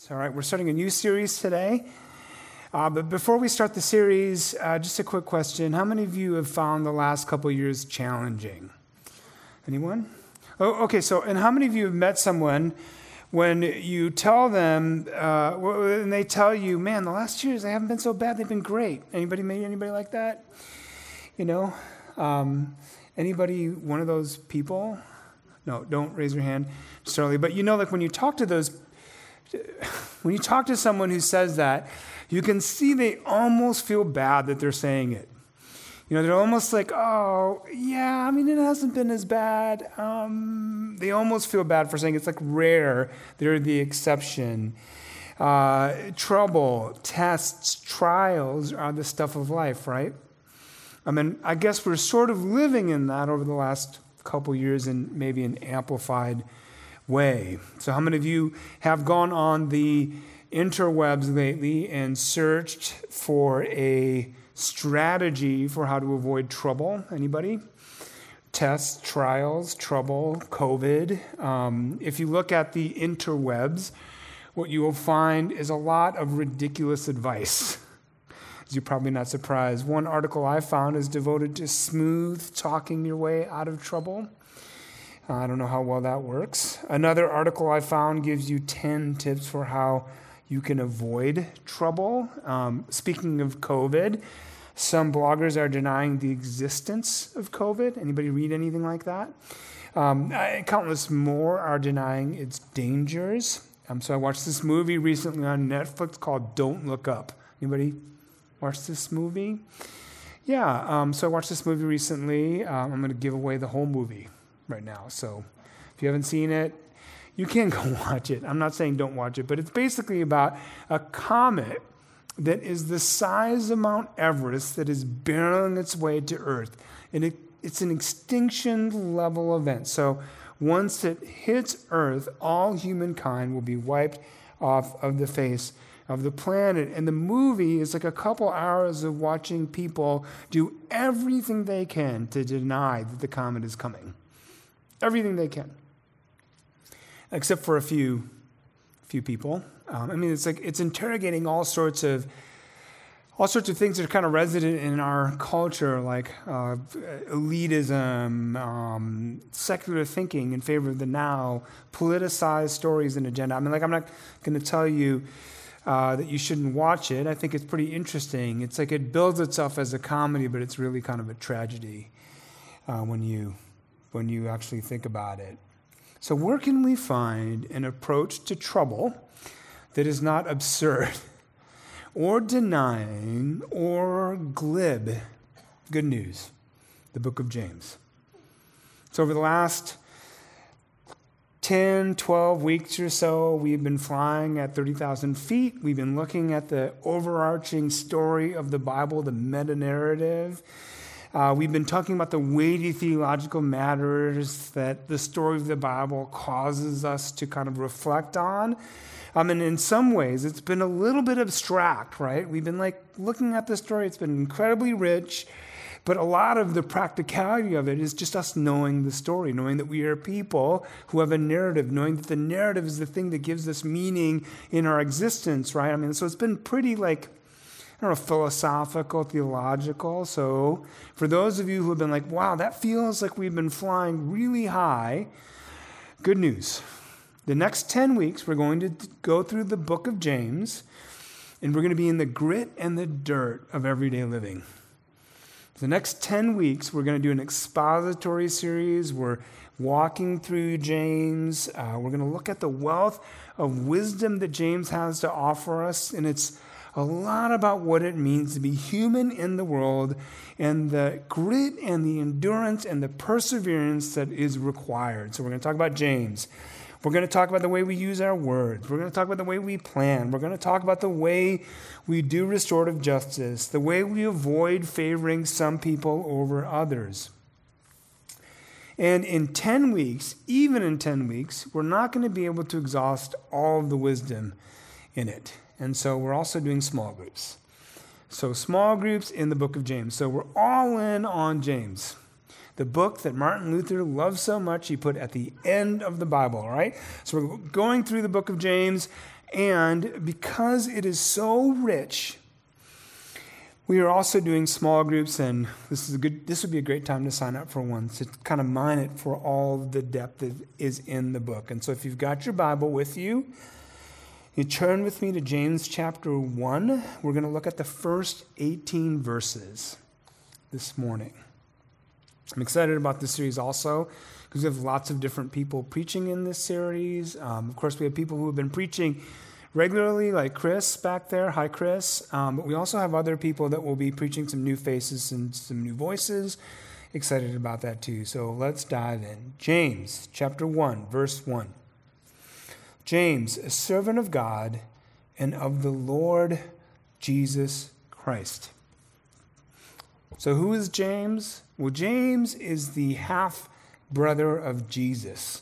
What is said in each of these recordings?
All right, we're starting a new series today. But before we start the series, just a quick question. How many of you have found the last couple of years challenging? Anyone? Oh, okay, and how many of you have met someone when you tell them, and they tell you, man, the last years, they haven't been so bad, they've been great. Anybody like that? You know? Anybody one of those people? No, don't raise your hand, Charlie. But you know, like when you talk to someone who says that, you can see they almost feel bad that they're saying it. You know, they're almost like, oh, yeah, I mean, it hasn't been as bad. They almost feel bad for saying it's like rare. They're the exception. Trouble, tests, trials are the stuff of life, right? I mean, I guess we're sort of living in that over the last couple years in maybe an amplified way. So how many of you have gone on the interwebs lately and searched for a strategy for how to avoid trouble? Anybody? Tests, trials, trouble, COVID. If you look at the interwebs, what you will find is a lot of ridiculous advice. As you're probably not surprised. One article I found is devoted to smooth talking your way out of trouble. I don't know how well that works. Another article I found gives you 10 tips for how you can avoid trouble. Speaking of COVID, some bloggers are denying the existence of COVID. Anybody read anything like that? Countless more are denying its dangers. So I watched this movie recently on Netflix called Don't Look Up. Anybody watch this movie? Yeah, so I watched this movie recently. I'm going to give away the whole movie right now. So if you haven't seen it, you can go watch it. I'm not saying don't watch it, but it's basically about a comet that is the size of Mount Everest that is barreling its way to Earth. And it's an extinction level event. So once it hits Earth, all humankind will be wiped off of the face of the planet. And the movie is like a couple hours of watching people do everything they can to deny that the comet is coming. Everything they can. Except for a few people. It's interrogating all sorts of things that are kind of resident in our culture, like elitism, secular thinking in favor of the now, politicized stories and agenda. I'm not going to tell you that you shouldn't watch it. I think it's pretty interesting. It's like it builds itself as a comedy, but it's really kind of a tragedy when you actually think about it. So where can we find an approach to trouble that is not absurd or denying or glib? Good news, the book of James. So over the last 10, 12 weeks or so, we've been flying at 30,000 feet. We've been looking at the overarching story of the Bible, the meta-narrative. We've been talking about the weighty theological matters that the story of the Bible causes us to kind of reflect on. And in some ways, it's been a little bit abstract, right? We've been looking at the story. It's been incredibly rich, but a lot of the practicality of it is just us knowing the story, knowing that we are people who have a narrative, knowing that the narrative is the thing that gives us meaning in our existence, right? So it's been pretty philosophical, theological. So for those of you who have been like, wow, that feels like we've been flying really high, good news. The next 10 weeks, we're going to go through the book of James, and we're going to be in the grit and the dirt of everyday living. The next 10 weeks, we're going to do an expository series. We're walking through James. We're going to look at the wealth of wisdom that James has to offer us, and it's a lot about what it means to be human in the world and the grit and the endurance and the perseverance that is required. So we're going to talk about James. We're going to talk about the way we use our words. We're going to talk about the way we plan. We're going to talk about the way we do restorative justice, the way we avoid favoring some people over others. And in 10 weeks, even in 10 weeks, we're not going to be able to exhaust all of the wisdom in it. And so we're also doing small groups. So small groups in the book of James. So we're all in on James. the book that Martin Luther loved so much, he put at the end of the Bible, all right? So we're going through the book of James, And because it is so rich, we are also doing small groups, and this would be a great time to sign up for one, to kind of mine it for all the depth that is in the book. And so if you've got your Bible with you, you turn with me to James chapter 1. We're going to look at the first 18 verses this morning. I'm excited about this series also because we have lots of different people preaching in this series. Of course, we have people who have been preaching regularly, like Chris back there. Hi, Chris. But we also have other people that will be preaching, some new faces and some new voices. Excited about that too. So let's dive in. James chapter 1, verse 1. James, a servant of God and of the Lord Jesus Christ. So who is James? Well, James is the half-brother of Jesus.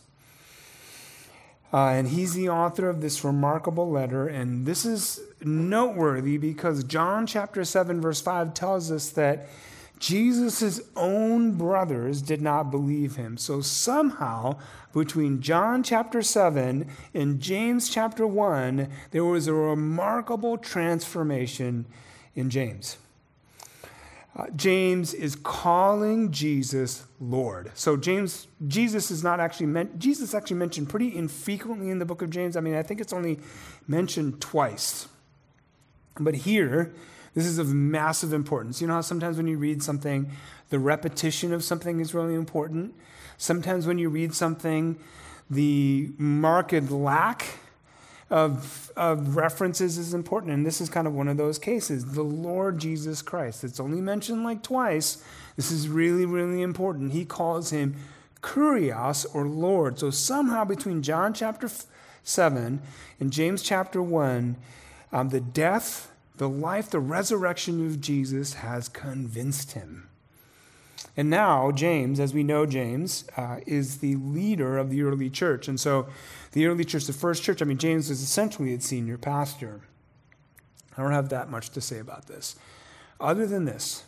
And he's the author of this remarkable letter. And this is noteworthy because John chapter 7, verse 5 tells us that Jesus' own brothers did not believe him. So somehow, between John chapter 7 and James chapter 1, there was a remarkable transformation in James. James is calling Jesus Lord. So Jesus is not actually Jesus actually mentioned pretty infrequently in the book of James. I mean, I think it's only mentioned twice. But here, this is of massive importance. You know how sometimes when you read something, the repetition of something is really important? Sometimes when you read something, the marked lack of references is important. And this is kind of one of those cases. The Lord Jesus Christ. It's only mentioned like twice. This is really, really important. He calls him Kurios, or Lord. So somehow between John chapter 7 and James chapter 1, the death, the life, the resurrection of Jesus has convinced him. And now James, as we know James, is the leader of the early church. And so the early church, the first church, I mean, James was essentially its senior pastor. I don't have that much to say about this. Other than this,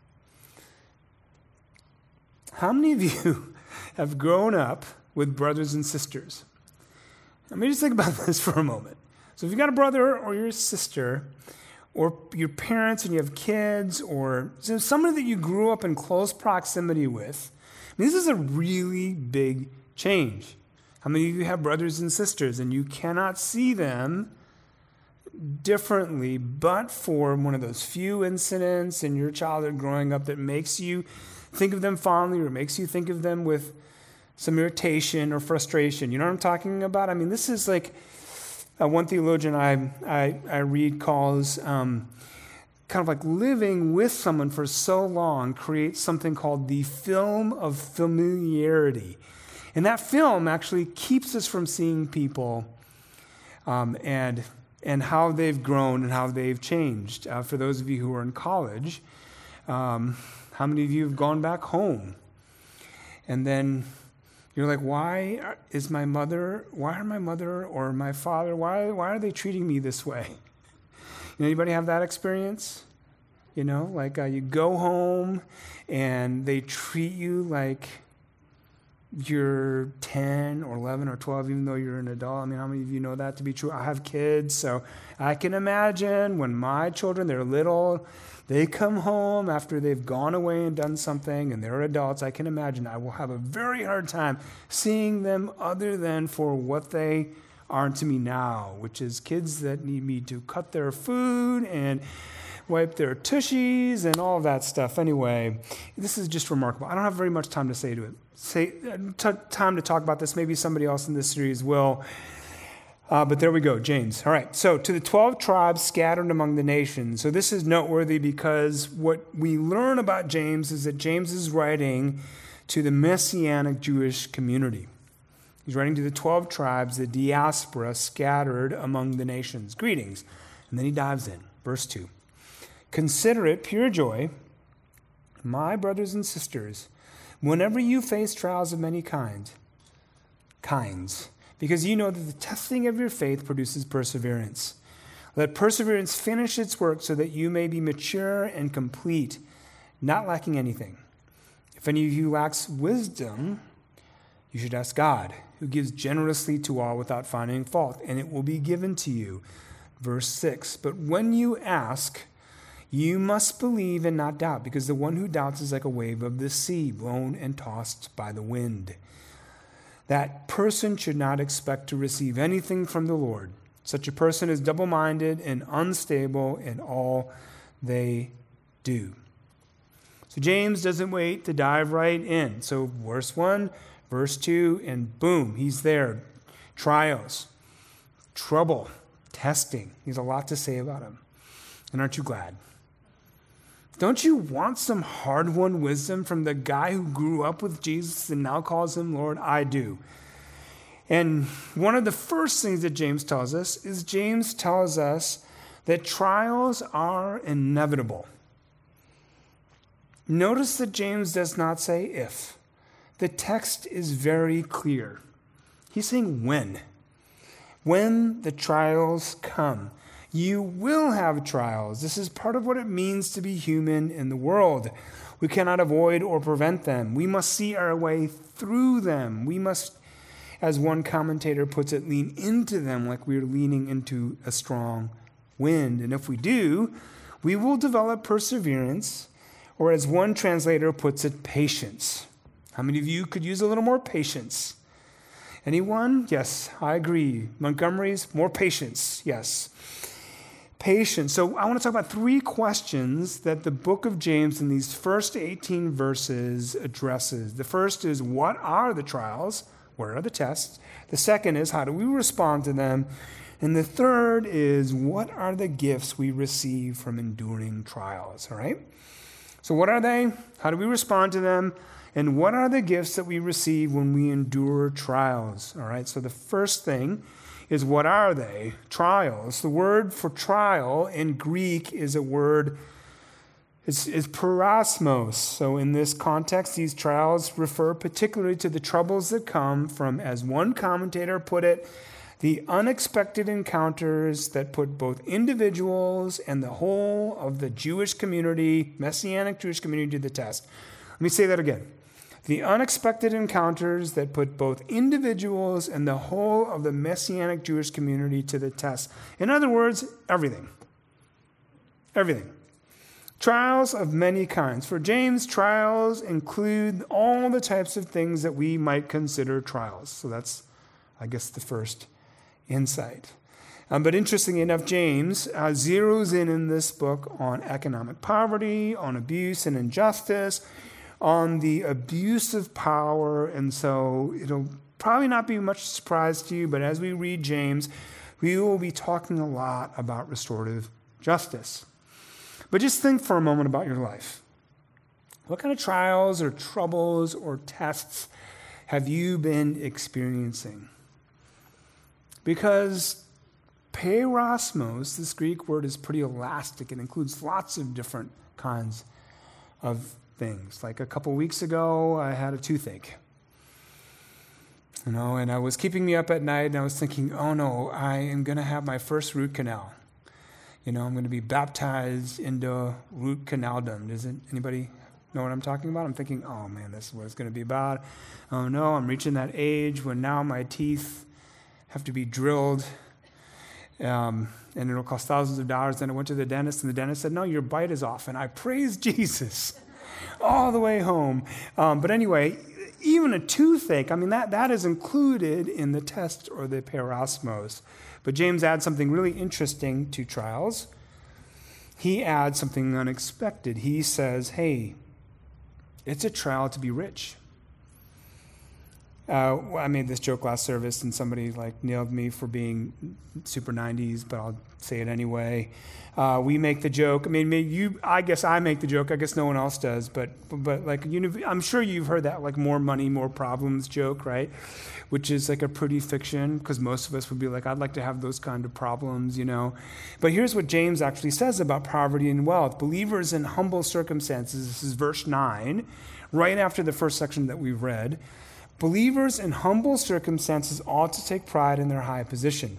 how many of you have grown up with brothers and sisters? Let me just think about this for a moment. So if you've got a brother or your sister, or your parents and you have kids, or someone that you grew up in close proximity with, I mean, this is a really big change. How many of you have brothers and sisters and you cannot see them differently but for one of those few incidents in your childhood growing up that makes you think of them fondly or makes you think of them with some irritation or frustration? You know what I'm talking about? I mean, this is like one theologian I read calls kind of like living with someone for so long creates something called the film of familiarity. And that film actually keeps us from seeing people and how they've grown and how they've changed. For those of you who are in college, how many of you have gone back home? And then you're like, why are my mother or my father, why are they treating me this way? Anybody have that experience? You know, like you go home and they treat you like you're 10 or 11 or 12, even though you're an adult. I mean, how many of you know that to be true? I have kids, so I can imagine when my children, they're little, they come home after they've gone away and done something and they're adults. I can imagine I will have a very hard time seeing them other than for what they are to me now, which is kids that need me to cut their food and wipe their tushies and all of that stuff. Anyway, this is just remarkable. I don't have very much time to time to talk about this. Maybe somebody else in this series will. But there we go, James. All right, so to the 12 tribes scattered among the nations. So this is noteworthy because what we learn about James is that James is writing to the Messianic Jewish community. He's writing to the 12 tribes, the diaspora scattered among the nations. Greetings. And then he dives in. Verse 2. Consider it pure joy, my brothers and sisters, whenever you face trials of many kinds, because you know that the testing of your faith produces perseverance. Let perseverance finish its work so that you may be mature and complete, not lacking anything. If any of you lacks wisdom, You should ask God, who gives generously to all without finding fault, and it will be given to you. Verse 6, but when you ask, you must believe and not doubt, because the one who doubts is like a wave of the sea, blown and tossed by the wind. That person should not expect to receive anything from the Lord. Such a person is double-minded and unstable in all they do. So James doesn't wait to dive right in. So verse 1, verse 2, and boom, he's there. Trials, trouble, testing. He has a lot to say about him. And aren't you glad? Don't you want some hard-won wisdom from the guy who grew up with Jesus and now calls him Lord? I do. And one of the first things that James tells us is James tells us that trials are inevitable. Notice that James does not say if. The text is very clear. He's saying when. When the trials come. You will have trials. This is part of what it means to be human in the world. We cannot avoid or prevent them. We must see our way through them. We must, as one commentator puts it, lean into them like we're leaning into a strong wind. And if we do, we will develop perseverance, or as one translator puts it, patience. How many of you could use a little more patience? Anyone? Yes, I agree. Montgomery's, more patience. Yes. Patience. So I want to talk about three questions that the book of James in these first 18 verses addresses. The first is, what are the trials? Where are the tests? The second is, how do we respond to them? And the third is, what are the gifts we receive from enduring trials? All right? So what are they? How do we respond to them? And what are the gifts that we receive when we endure trials? All right? So the first thing is, what are they? Trials. The word for trial in Greek is a word, is parasmos. So in this context, these trials refer particularly to the troubles that come from, as one commentator put it, the unexpected encounters that put both individuals and the whole of the Jewish community, Messianic Jewish community, to the test. Let me say that again. The unexpected encounters that put both individuals and the whole of the Messianic Jewish community to the test. In other words, everything. Everything. Trials of many kinds. For James, trials include all the types of things that we might consider trials. So that's, I guess, the first insight. But interestingly enough, James zeroes in this book on economic poverty, on abuse and injustice, on the abuse of power. And so it'll probably not be much surprise to you, but as we read James, we will be talking a lot about restorative justice. But just think for a moment about your life. What kind of trials or troubles or tests have you been experiencing? Because perasmos, this Greek word, is pretty elastic. It includes lots of different kinds of things. Like a couple weeks ago, I had a toothache. And I was keeping me up at night, and I was thinking, oh no, I am going to have my first root canal. I'm going to be baptized into root canaldom. Does anybody know what I'm talking about? I'm thinking, oh man, this is what it's going to be about. Oh no, I'm reaching that age when now my teeth have to be drilled, and it'll cost thousands of dollars. Then I went to the dentist, and the dentist said, no, your bite is off. And I praised Jesus all the way home. But anyway, even a toothache, that is included in the test or the perasmos. But James adds something really interesting to trials. He adds something unexpected. He says, hey, it's a trial to be rich. I made this joke last service, and somebody nailed me for being super 90s, but I'll say it anyway. We make the joke. I guess I make the joke. I guess no one else does. But I'm sure you've heard that more money, more problems joke, right? Which is a pretty fiction, because most of us would be like, I'd like to have those kind of problems, But here's what James actually says about poverty and wealth. Believers in humble circumstances, this is verse 9, right after the first section that we've read. Believers in humble circumstances ought to take pride in their high position.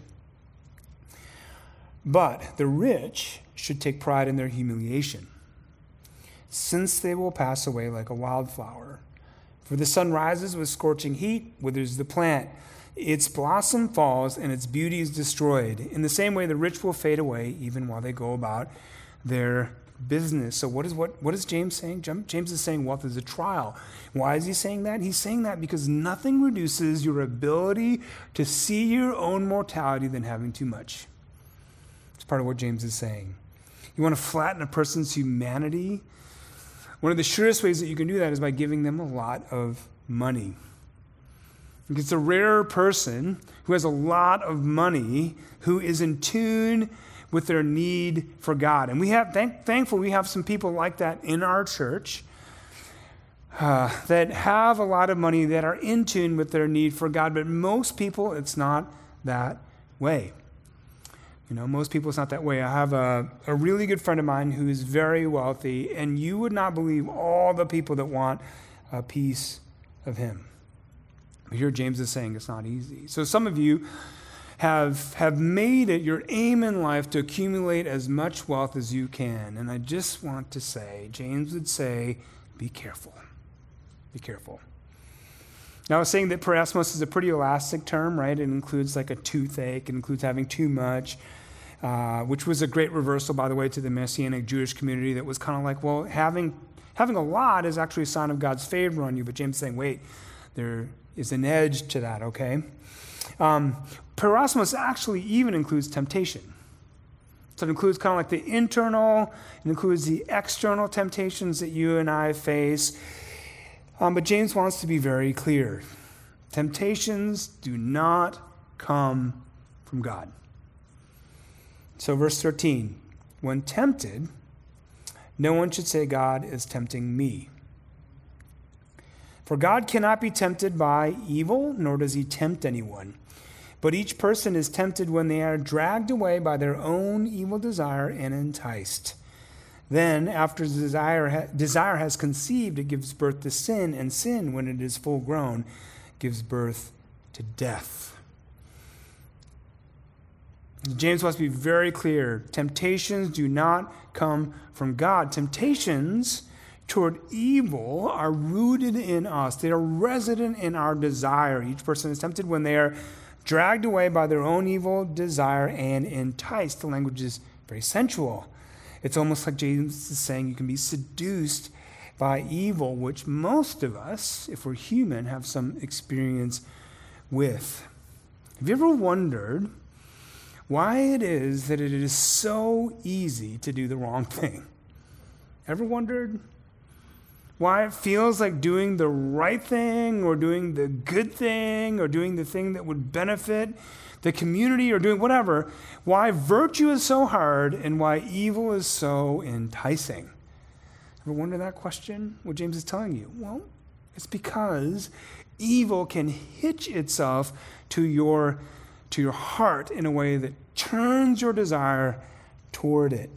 But the rich should take pride in their humiliation, since they will pass away like a wildflower. For the sun rises with scorching heat, withers the plant. Its blossom falls, and its beauty is destroyed. In the same way, the rich will fade away, even while they go about their business. So what is James saying? James is saying wealth is a trial. Why is he saying that? He's saying that because nothing reduces your ability to see your own mortality than having too much. It's part of what James is saying. You want to flatten a person's humanity? One of the surest ways that you can do that is by giving them a lot of money. It's a rare person who has a lot of money who is in tune with their need for God. And we have, thankfully, we have some people like that in our church that have a lot of money that are in tune with their need for God. But most people, it's not that way. Most people, it's not that way. I have a really good friend of mine who is very wealthy, and you would not believe all the people that want a piece of him. But here James is saying it's not easy. So some of you have made it your aim in life to accumulate as much wealth as you can. And I just want to say, James would say, be careful. Be careful. Now, I was saying that parasmos is a pretty elastic term, right? It includes like a toothache. It includes having too much, which was a great reversal, by the way, to the Messianic Jewish community that was kind of like, well, having a lot is actually a sign of God's favor on you. But James is saying, wait, there is an edge to that, okay? Parasmos actually even includes temptation. So it includes kind of like the internal, it includes the external temptations that you and I face. But James wants to be very clear. Temptations do not come from God. So verse 13, when tempted, no one should say God is tempting me. For God cannot be tempted by evil, nor does he tempt anyone. But each person is tempted when they are dragged away by their own evil desire and enticed. Then, after desire has conceived, it gives birth to sin, and sin, when it is full grown, gives birth to death. James wants to be very clear. Temptations do not come from God. Temptations toward evil are rooted in us. They are resident in our desire. Each person is tempted when they are dragged away by their own evil desire and enticed. The language is very sensual. It's almost like James is saying you can be seduced by evil, which most of us, if we're human, have some experience with. Have you ever wondered why it is that it is so easy to do the wrong thing? Ever wondered why it feels like doing the right thing or doing the good thing or doing the thing that would benefit the community or doing whatever, why virtue is so hard and why evil is so enticing? Ever wonder that question? What James is telling you? Well, it's because evil can hitch itself to your heart in a way that turns your desire toward it.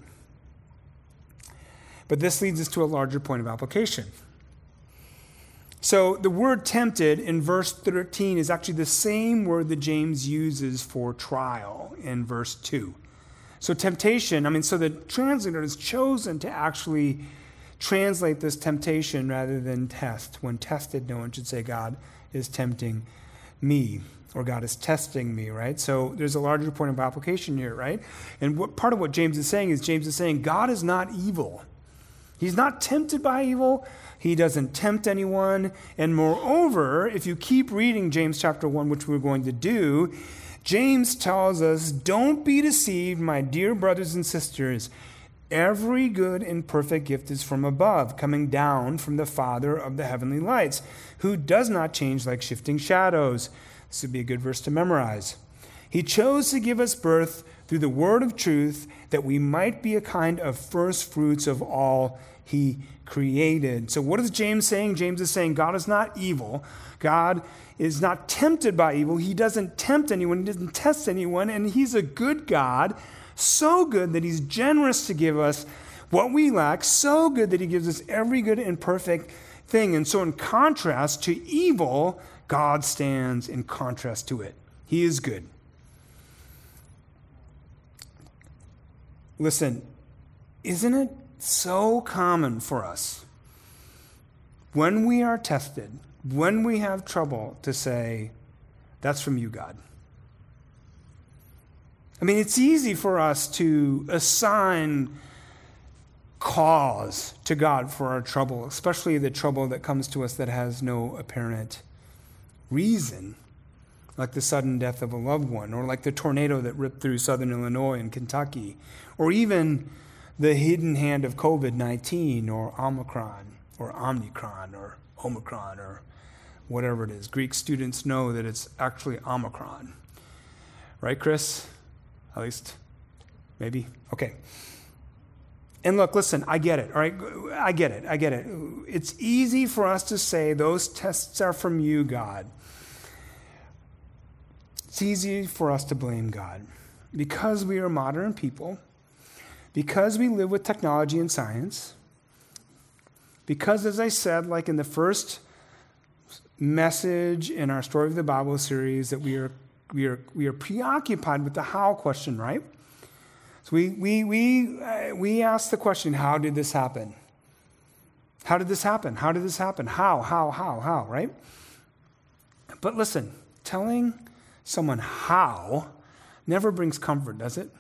But this leads us to a larger point of application. So the word tempted in verse 13 is actually the same word that James uses for trial in verse 2. So temptation, so the translator has chosen to actually translate this temptation rather than test. When tested, no one should say God is tempting me or God is testing me, right? So there's a larger point of application here, right? And part of what James is saying God is not evil. He's not tempted by evil. He doesn't tempt anyone. And moreover, if you keep reading James chapter 1, which we're going to do, James tells us, don't be deceived, my dear brothers and sisters. Every good and perfect gift is from above, coming down from the Father of the heavenly lights, who does not change like shifting shadows. This would be a good verse to memorize. He chose to give us birth through the word of truth, that we might be a kind of first fruits of all he created. So what is James saying? James is saying God is not evil. God is not tempted by evil. He doesn't tempt anyone. He doesn't test anyone. And he's a good God, so good that he's generous to give us what we lack, so good that he gives us every good and perfect thing. And so in contrast to evil, God stands in contrast to it. He is good. Listen, isn't it so common for us when we are tested, when we have trouble to say, that's from you, God. I mean, it's easy for us to assign cause to God for our trouble, especially the trouble that comes to us that has no apparent reason, like the sudden death of a loved one, or like the tornado that ripped through southern Illinois and Kentucky, or even the hidden hand of COVID-19, or Omicron, or Omicron, or whatever it is. Greek students know that it's actually Omicron. Right, Chris? At least, maybe? Okay. And look, listen, I get it, all right? I get it. It's easy for us to say those tests are from you, God. It's easy for us to blame God because we are modern people, because we live with technology and science, because, as I said, like in the first message in our Story of the Bible series, that we are preoccupied with the how question, right? So we ask the question, how did this happen? How did this happen? How did this happen? How, right? But listen, telling someone how never brings comfort, does it?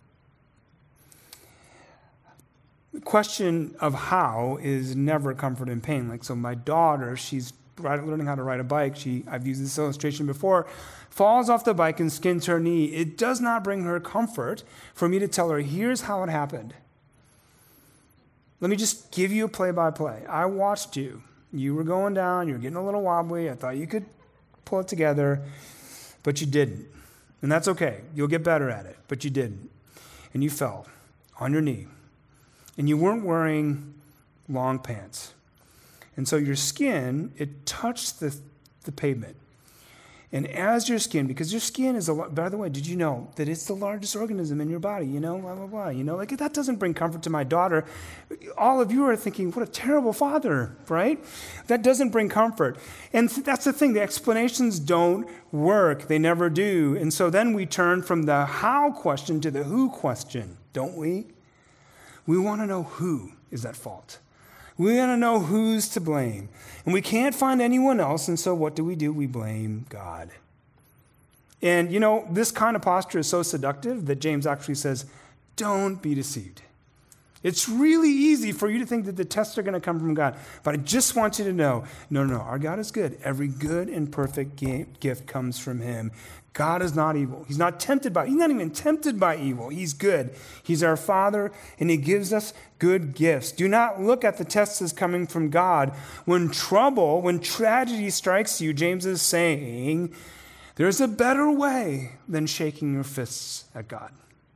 The question of how is never comfort in pain. Like, so my daughter, she's learning how to ride a bike. I've used this illustration before, falls off the bike and skins her knee. It does not bring her comfort for me to tell her, here's how it happened. Let me just give you a play-by-play. I watched you. You were going down. You were getting a little wobbly. I thought you could pull it together, but you didn't. And that's okay. You'll get better at it, but you didn't. And you fell on your knee. And you weren't wearing long pants. And so your skin, it touched the pavement. And as your skin, because your skin is by the way, did you know that it's the largest organism in your body? Blah, blah, blah. Like that doesn't bring comfort to my daughter. All of you are thinking, what a terrible father, right? That doesn't bring comfort. And that's the thing. The explanations don't work. They never do. And so then we turn from the how question to the who question, don't we? We want to know who is at fault. We want to know who's to blame. And we can't find anyone else, and so what do? We blame God. And, this kind of posture is so seductive that James actually says, don't be deceived. It's really easy for you to think that the tests are going to come from God. But I just want you to know, no, our God is good. Every good and perfect gift comes from him. God is not evil. He's not even tempted by evil. He's good. He's our Father, and he gives us good gifts. Do not look at the tests as coming from God. When tragedy strikes you, James is saying, there's a better way than shaking your fists at God.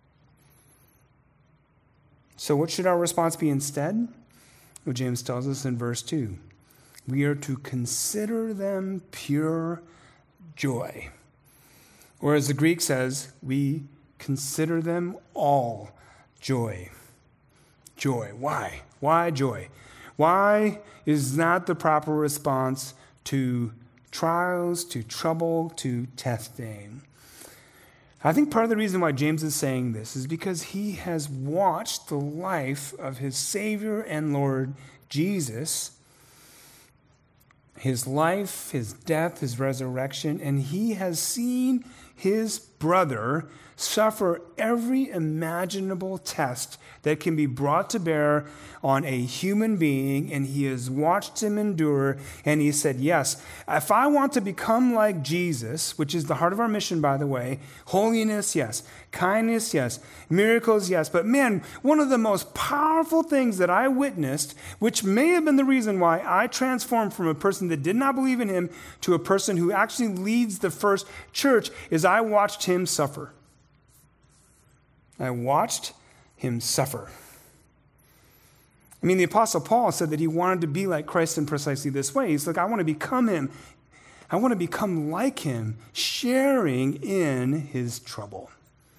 So what should our response be instead? Well, James tells us in verse 2, we are to consider them pure joy. Or as the Greek says, we consider them all joy. Joy. Why? Why joy? Why is that the proper response to trials, to trouble, to testing? I think part of the reason why James is saying this is because he has watched the life of his Savior and Lord Jesus, his life, his death, his resurrection, and he has seen his brother suffer every imaginable test that can be brought to bear on a human being, and he has watched him endure, and he said, yes, if I want to become like Jesus, which is the heart of our mission, by the way, holiness, yes, kindness, yes, miracles, yes, but man, one of the most powerful things that I witnessed, which may have been the reason why I transformed from a person that did not believe in him to a person who actually leads the first church, is I watched him suffer. I watched him suffer. I mean, the Apostle Paul said that he wanted to be like Christ in precisely this way. He's like, I want to become him. I want to become like him, sharing in his trouble.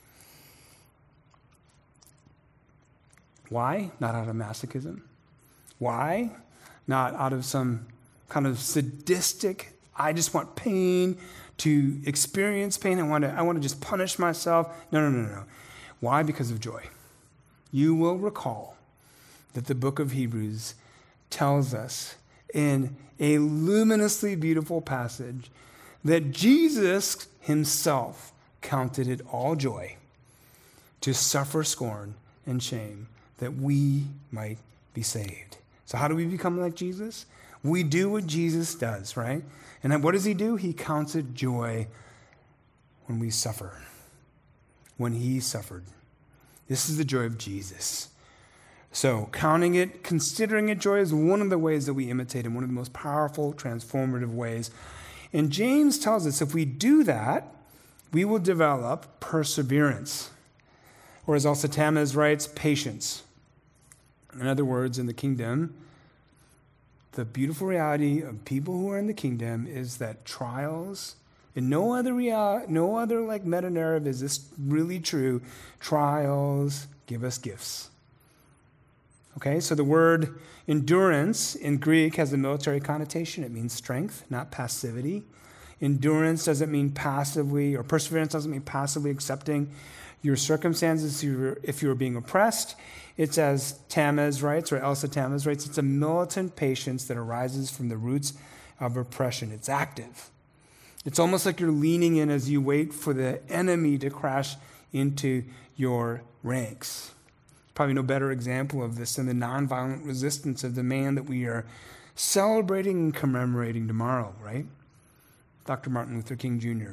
Why? Not out of masochism. Why? Not out of some kind of sadistic, I just want pain to experience pain. I want to just punish myself. No. Why? Because of joy. You will recall that the book of Hebrews tells us in a luminously beautiful passage that Jesus himself counted it all joy to suffer scorn and shame that we might be saved. So how do we become like Jesus? We do what Jesus does, right? And then what does he do? He counts it joy when we suffer. When he suffered. This is the joy of Jesus. So counting it, considering it joy is one of the ways that we imitate him, one of the most powerful, transformative ways. And James tells us if we do that, we will develop perseverance. Or as also Tamaz writes, patience. In other words, in the kingdom, the beautiful reality of people who are in the kingdom is that trials, and no other like meta-narrative is this really true, trials give us gifts. Okay, so the word endurance in Greek has a military connotation. It means strength, not passivity. Endurance doesn't mean passively, or perseverance doesn't mean passively accepting your circumstances if you are being oppressed. It's as Tamaz writes, or Elsa Tamaz writes, it's a militant patience that arises from the roots of oppression. It's active. It's almost like you're leaning in as you wait for the enemy to crash into your ranks. Probably no better example of this than the nonviolent resistance of the man that we are celebrating and commemorating tomorrow, right? Dr. Martin Luther King Jr.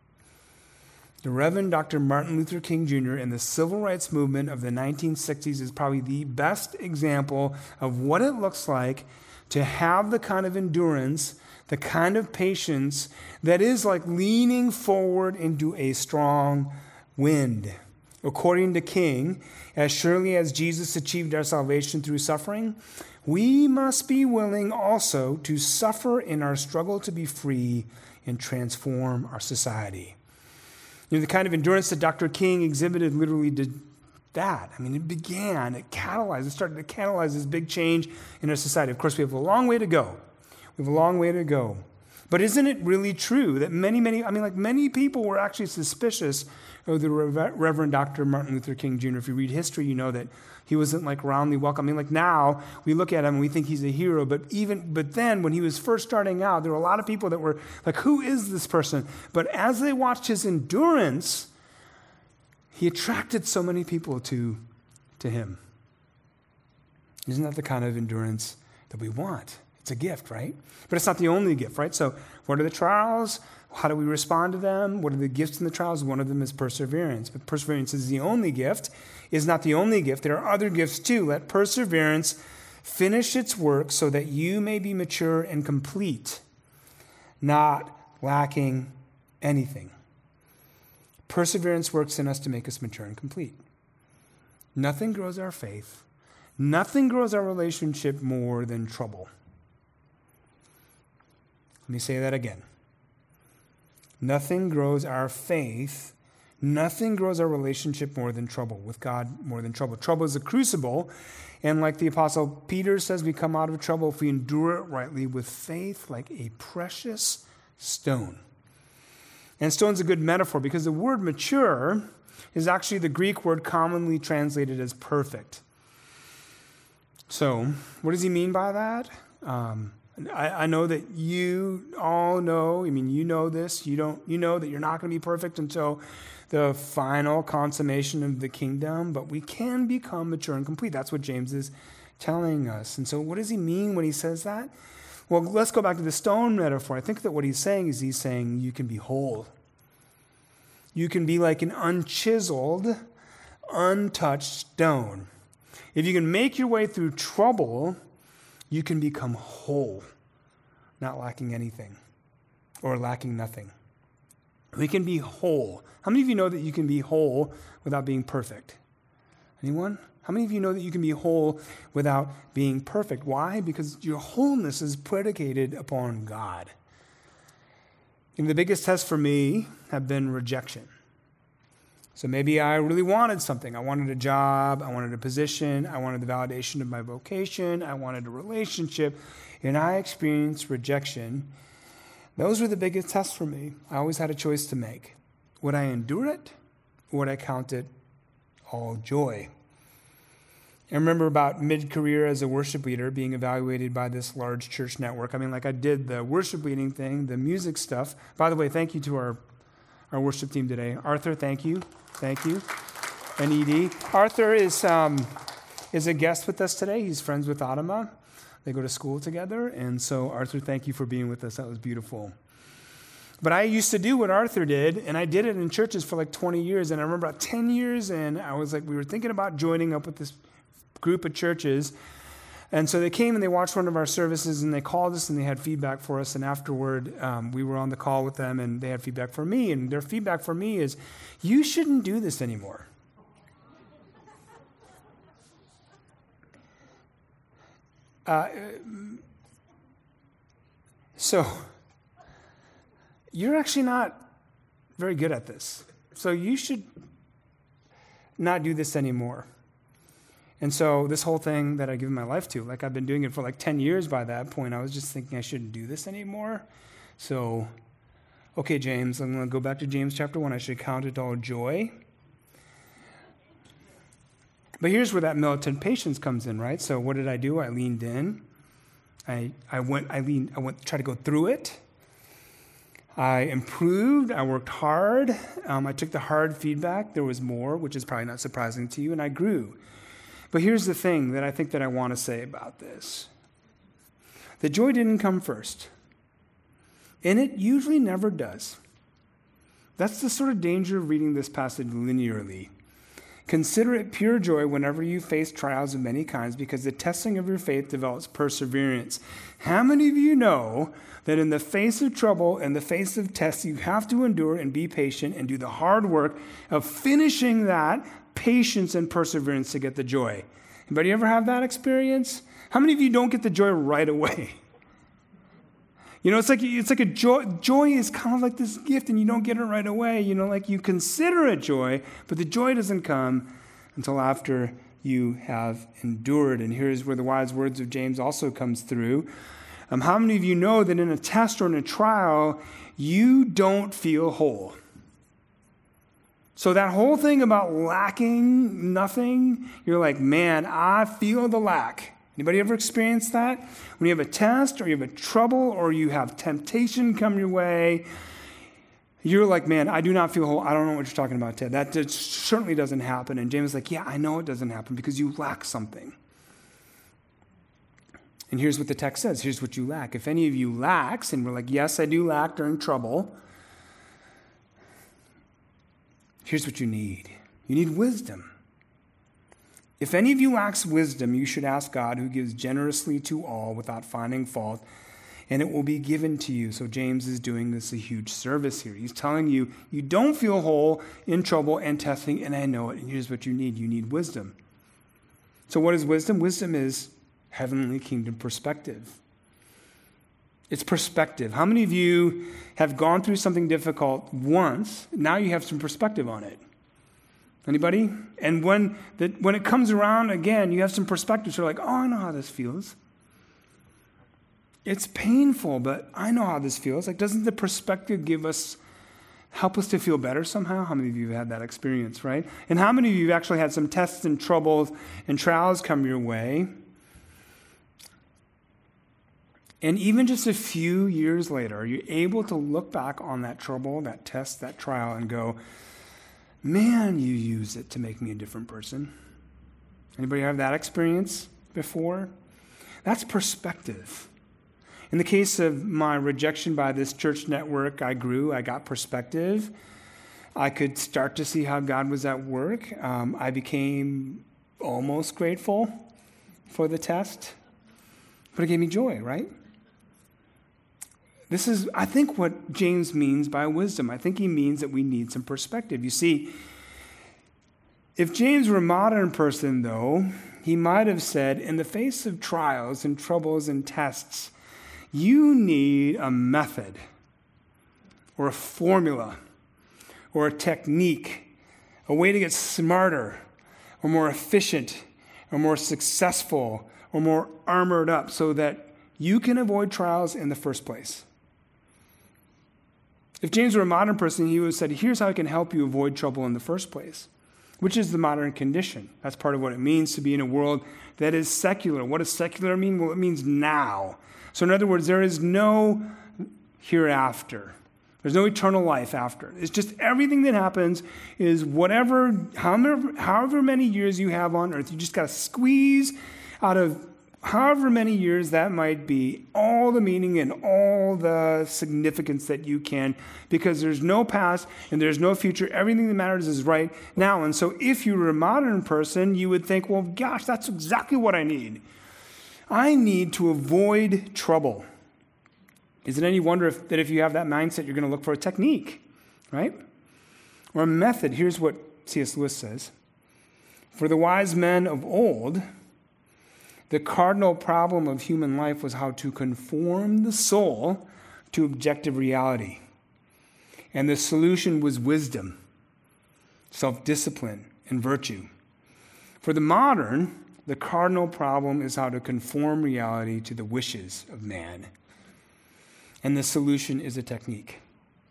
The Reverend Dr. Martin Luther King Jr. in the civil rights movement of the 1960s is probably the best example of what it looks like to have the kind of endurance, the kind of patience that is like leaning forward into a strong wind. According to King, as surely as Jesus achieved our salvation through suffering, we must be willing also to suffer in our struggle to be free and transform our society. You know, the kind of endurance that Dr. King exhibited literally did that. I mean, it started to catalyze this big change in our society. Of course, we have a long way to go. But isn't it really true that many people were actually suspicious of the Reverend Dr. Martin Luther King Jr. If you read history, you know that he wasn't like roundly welcome. I mean, like now we look at him and we think he's a hero, but then when he was first starting out, there were a lot of people that were like, who is this person? But as they watched his endurance, he attracted so many people to him. Isn't that the kind of endurance that we want? It's a gift, right? But it's not the only gift, right? So what are the trials? How do we respond to them? What are the gifts in the trials? One of them is perseverance. But perseverance is the only gift, is not the only gift. There are other gifts too. Let perseverance finish its work so that you may be mature and complete, not lacking anything. Perseverance works in us to make us mature and complete. Nothing grows our faith. Nothing grows our relationship more than trouble. Let me say that again. Nothing grows our faith. Nothing grows our relationship more than trouble, with God more than trouble. Trouble is a crucible, and like the Apostle Peter says, we come out of trouble if we endure it rightly with faith like a precious stone. And stone's a good metaphor because the word mature is actually the Greek word commonly translated as perfect. So, what does he mean by that? I know that you all know, you know this, you know that you're not going to be perfect until the final consummation of the kingdom, but we can become mature and complete. That's what James is telling us. And so what does he mean when he says that? Well, let's go back to the stone metaphor. I think that what he's saying you can be whole. You can be like an unchiseled, untouched stone. If you can make your way through trouble, you can become whole, not lacking anything or lacking nothing. We can be whole. How many of you know that you can be whole without being perfect? Anyone? How many of you know that you can be whole without being perfect? Why? Because your wholeness is predicated upon God. And the biggest test for me have been rejection. So maybe I really wanted something. I wanted a job. I wanted a position. I wanted the validation of my vocation. I wanted a relationship. And I experienced rejection. Those were the biggest tests for me. I always had a choice to make. Would I endure it, or would I count it all joy? I remember about mid-career as a worship leader being evaluated by this large church network. I mean, like I did the worship leading thing, the music stuff. By the way, thank you to our worship team today. Arthur, thank you. Thank you. And Edie. Arthur is a guest with us today. He's friends with Adama. They go to school together. And so, Arthur, thank you for being with us. That was beautiful. But I used to do what Arthur did, and I did it in churches for like 20 years. And I remember about 10 years in, I was like, we were thinking about joining up with this group of churches. And so they came and they watched one of our services, and they called us and they had feedback for us. And afterward, we were on the call with them, and they had feedback for me. And their feedback for me is, you shouldn't do this anymore. So you're actually not very good at this. So you should not do this anymore. And so this whole thing that I've given my life to, like I've been doing it for like 10 years by that point, I was just thinking I shouldn't do this anymore. So, okay, James, I'm going to go back to James chapter 1. I should count it all joy. But here's where that militant patience comes in, right? So what did I do? I leaned in. I tried to go through it. I improved. I worked hard. I took the hard feedback. There was more, which is probably not surprising to you, and I grew. But here's the thing that I think that I want to say about this. The joy didn't come first. And it usually never does. That's the sort of danger of reading this passage linearly. Consider it pure joy whenever you face trials of many kinds, because the testing of your faith develops perseverance. How many of you know that in the face of trouble, in the face of tests, you have to endure and be patient and do the hard work of finishing that patience and perseverance to get the joy? Anybody ever have that experience? How many of you don't get the joy right away? You know, it's like a joy. Joy is kind of like this gift, and you don't get it right away. You know, like you consider it joy, but the joy doesn't come until after you have endured. And here's where the wise words of James also comes through. How many of you know that in a test or in a trial, you don't feel whole? So that whole thing about lacking nothing, you're like, man, I feel the lack. Anybody ever experienced that? When you have a test or you have a trouble or you have temptation come your way, you're like, man, I do not feel whole. I don't know what you're talking about, Ted. That certainly doesn't happen. And James is like, yeah, I know it doesn't happen because you lack something. And here's what the text says. Here's what you lack. If any of you lacks, and we're like, yes, I do lack during trouble, here's what you need. You need wisdom. If any of you lacks wisdom, you should ask God, who gives generously to all without finding fault, and it will be given to you. So James is doing this a huge service here. He's telling you, you don't feel whole in trouble and testing, and I know it. And here's what you need. You need wisdom. So what is wisdom? Wisdom is heavenly kingdom perspective. It's perspective. How many of you have gone through something difficult once? Now you have some perspective on it. Anybody? And when it comes around again, you have some perspective. So you're like, oh, I know how this feels. It's painful, but I know how this feels. Like, doesn't the perspective help us to feel better somehow? How many of you have had that experience, right? And how many of you have actually had some tests and troubles and trials come your way? And even just a few years later, are you able to look back on that trouble, that test, that trial, and go, man, you use it to make me a different person? Anybody have that experience before? That's perspective. In the case of my rejection by this church network, I grew, I got perspective. I could start to see how God was at work. I became almost grateful for the test, but it gave me joy, right? This is, I think, what James means by wisdom. I think he means that we need some perspective. You see, if James were a modern person, though, he might have said, in the face of trials and troubles and tests, you need a method or a formula or a technique, a way to get smarter or more efficient or more successful or more armored up so that you can avoid trials in the first place. If James were a modern person, he would have said, here's how I can help you avoid trouble in the first place. which is the modern condition. That's part of what it means to be in a world that is secular. What does secular mean? Well, it means now. So in other words, there is no hereafter. There's no eternal life after. It's just everything that happens is however many years you have on earth, you just got to squeeze out of however many years that might be, all the meaning and all the significance that you can, because there's no past and there's no future. Everything that matters is right now. And so if you were a modern person, you would think, well, gosh, that's exactly what I need. I need to avoid trouble. Is it any wonder that if you have that mindset, you're going to look for a technique, right? Or a method. Here's what C.S. Lewis says. For the wise men of old, the cardinal problem of human life was how to conform the soul to objective reality. And the solution was wisdom, self-discipline, and virtue. For the modern, the cardinal problem is how to conform reality to the wishes of man. And the solution is a technique.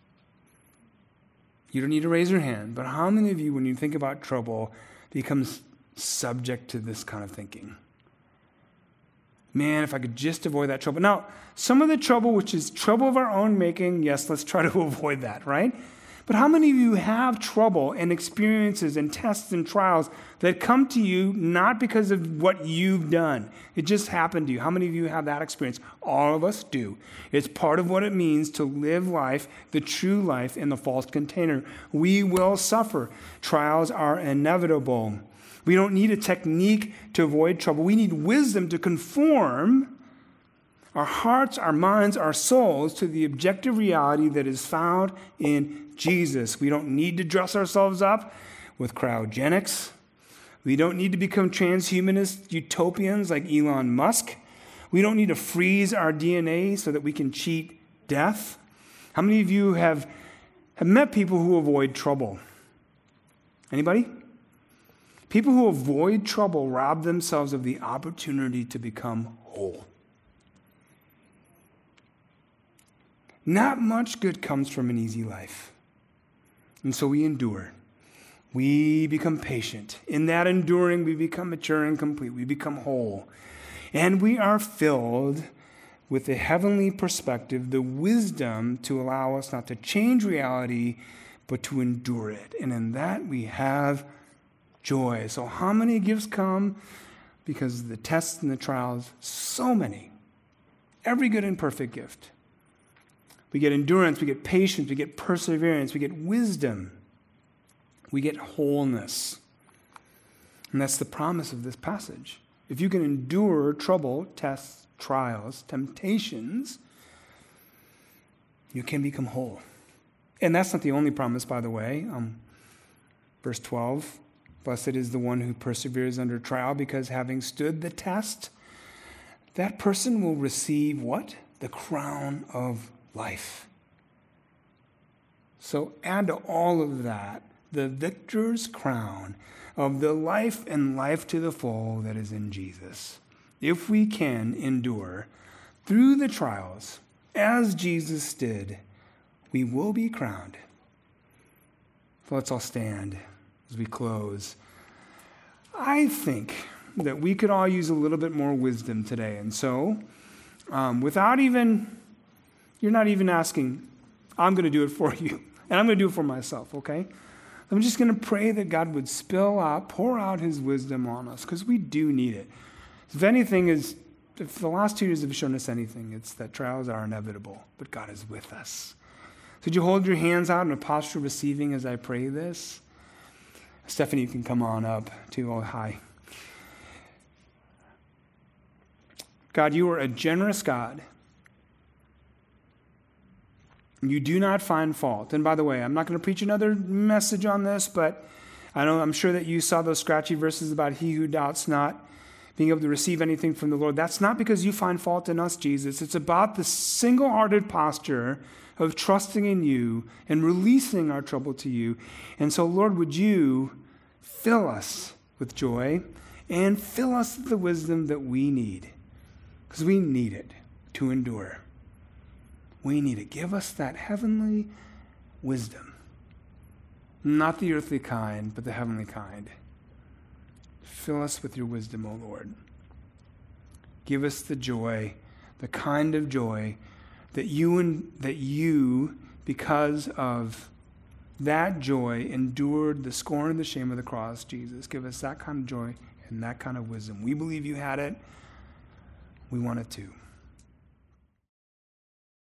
You don't need to raise your hand, but how many of you, when you think about trouble, becomes subject to this kind of thinking? Man, if I could just avoid that trouble. Now, some of the trouble, which is trouble of our own making, yes, let's try to avoid that, right? But how many of you have trouble and experiences and tests and trials that come to you not because of what you've done? It just happened to you. How many of you have that experience? All of us do. It's part of what it means to live life, the true life, in the false container. We will suffer. Trials are inevitable. We don't need a technique to avoid trouble. We need wisdom to conform our hearts, our minds, our souls to the objective reality that is found in Jesus. We don't need to dress ourselves up with cryogenics. We don't need to become transhumanist utopians like Elon Musk. We don't need to freeze our DNA so that we can cheat death. How many of you have met people who avoid trouble? Anybody? People who avoid trouble rob themselves of the opportunity to become whole. Not much good comes from an easy life. And so we endure. We become patient. In that enduring, we become mature and complete. We become whole. And we are filled with a heavenly perspective, the wisdom to allow us not to change reality, but to endure it. And in that, we have joy. So how many gifts come? Because of the tests and the trials, so many. Every good and perfect gift. We get endurance, we get patience, we get perseverance, we get wisdom, we get wholeness. And that's the promise of this passage. If you can endure trouble, tests, trials, temptations, you can become whole. And that's not the only promise, by the way. Verse 12, blessed is the one who perseveres under trial, because having stood the test, that person will receive what? The crown of life. So add to all of that the victor's crown of the life and life to the full that is in Jesus. If we can endure through the trials as Jesus did, we will be crowned. So let's all stand as we close. I think that we could all use a little bit more wisdom today. And so, you're not even asking, I'm going to do it for you. And I'm going to do it for myself, okay? I'm just going to pray that God would pour out his wisdom on us, because we do need it. If the last 2 years have shown us anything, it's that trials are inevitable, but God is with us. So would you hold your hands out in a posture of receiving as I pray this? Stephanie, you can come on up too. Oh, hi. God, you are a generous God. You do not find fault. And by the way, I'm not going to preach another message on this, but I'm sure that you saw those scratchy verses about he who doubts not being able to receive anything from the Lord. That's not because you find fault in us, Jesus. It's about the single-hearted posture of trusting in you and releasing our trouble to you. And so, Lord, would you fill us with joy and fill us with the wisdom that we need, because we need it to endure. We need to give us that heavenly wisdom. Not the earthly kind, but the heavenly kind. Fill us with your wisdom, O Lord. Give us the joy, the kind of joy that you, because of that joy, endured the scorn and the shame of the cross, Jesus. Give us that kind of joy and that kind of wisdom. We believe you had it. We want it too.